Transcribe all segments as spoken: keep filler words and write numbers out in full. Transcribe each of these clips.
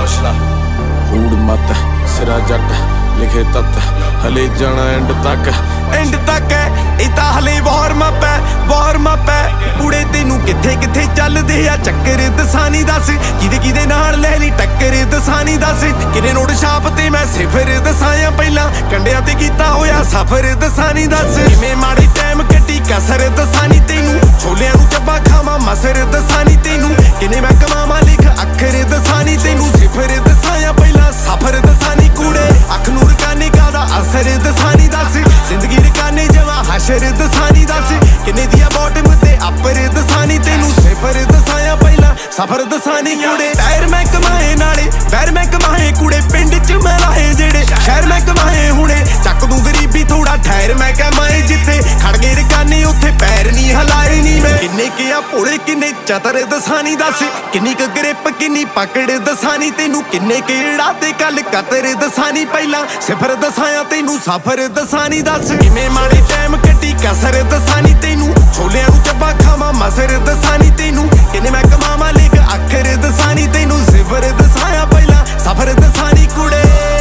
हौसला हूड़ मत सिरा जट लिखे तत हले जाना एंड तक एंड तक है इता हले वार्म अप है वार्म अप है कुड़े तेनू किथे किथे चलदे आ चक्कर दसानी दस किदे किदे नाल ले ली टक्कर दसानी दस किने नोट छाप ते मैं सिफर दसाया पहला कंडियां ते कीता होया सफर दसानी दस किवें माड़े टाइम कट्टी कसर दसानी तेनू छोलियां नू चब्बा खावां मसर दसानी तेनू किने मैं कमावां लिख अखर दसानी तेनू सिफर दसाया पहला सफर दसानी कूड़े अख नूर काने का असर दसानी दस जिंदगी रकाने जवा हशर दसानी दस किने दिया बॉटम ते अपर दसानी तेनू सिफर दसाया पहला सफर दसानी कूड़े टायर मैं कमाए नाले पैर मैं कमाए कूड़े पिंड च मैं लाए जेड़े शहर मैं कमाए हुणे चक दूं गरीबी थोड़ा ठहर मैं कमाए जिथे खड़ गए रकाने उत्थे पैर नहीं हलाए नहीं मैं किन्ने के आ भोले किन्ने चतर दसानी दस किन्नी क ग्रिप किन्नी पकड़ दसानी तेनू किन्ने के ते कल कतर दसानी पहला सिफर दसाया तेनू सफर दसानी दस किवें माड़े टाइम कट्टी कसर दसानी तेनू छोलियां नू चब्बा खावां मसर दसानी तेनू किने मैं कमावां लिख अखर दसानी तेनू सिफर दसाया पहला सफर दसानी कुड़े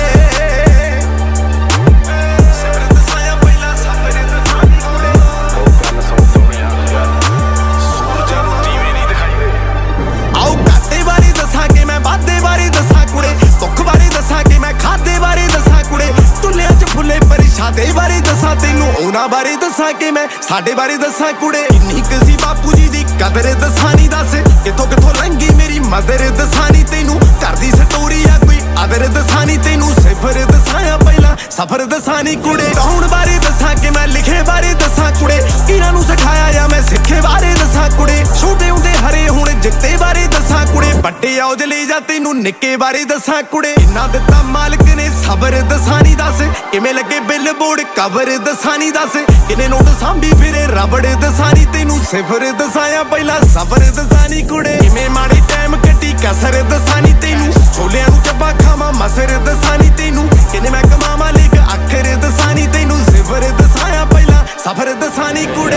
साडे बारे दसा तेनू उन्हां बारे दसा के मैं साडे बारे दसा कुड़े किन्नी क सी बापू जी दी कदर दसानी दस किथों किथों लंघी मेरी मदर दसानी तेनू घर दी स्टोरी आ कोई अदर दसानी तेनू सिफर दसाया पहला सफर दसानी कुड़े गाउण बारे दसा के मैं लिखे बारे दसा कुड़े इन्हां नू सिखाया या मैं सिखे बारे दसा कुड़े छोटे हुंदे हरे हुण जित्ते बारे दसा कुड़े बड्डे औज ले जा तेनू निक्के बारे दसा कुड़े इन्ना दित्ता मालिक ने सबर दसानी दस किवें लगे बिल बोर्ड कवर दसानी दस किने नोट सांभी फिरे रबड़ दसानी तेनू सिफर दसाया पहला सफर दसानी कुड़े किवें माड़े टाइम कट्टी कसर दसानी तेनू छोलियां नू चब्बा खावां मसर दसानी तेनू किने मैं कमावां लिख अखर दसानी तेनू सिफर दसाया पहला सफर दसानी कुड़े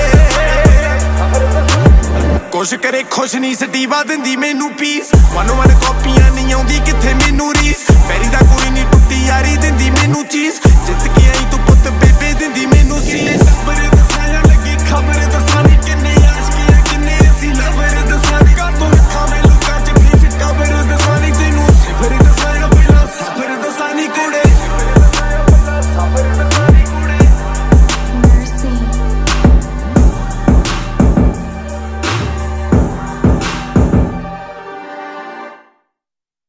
कुछ करे खुश नहीं सटीवा दिंदी मैनू पीस वन वन कॉपियां नहीं आउंदी किथे मैनू रीस पैरी दा कोई नहीं टुट्टी यारी दिंदी मैनू चीज जित के आई तू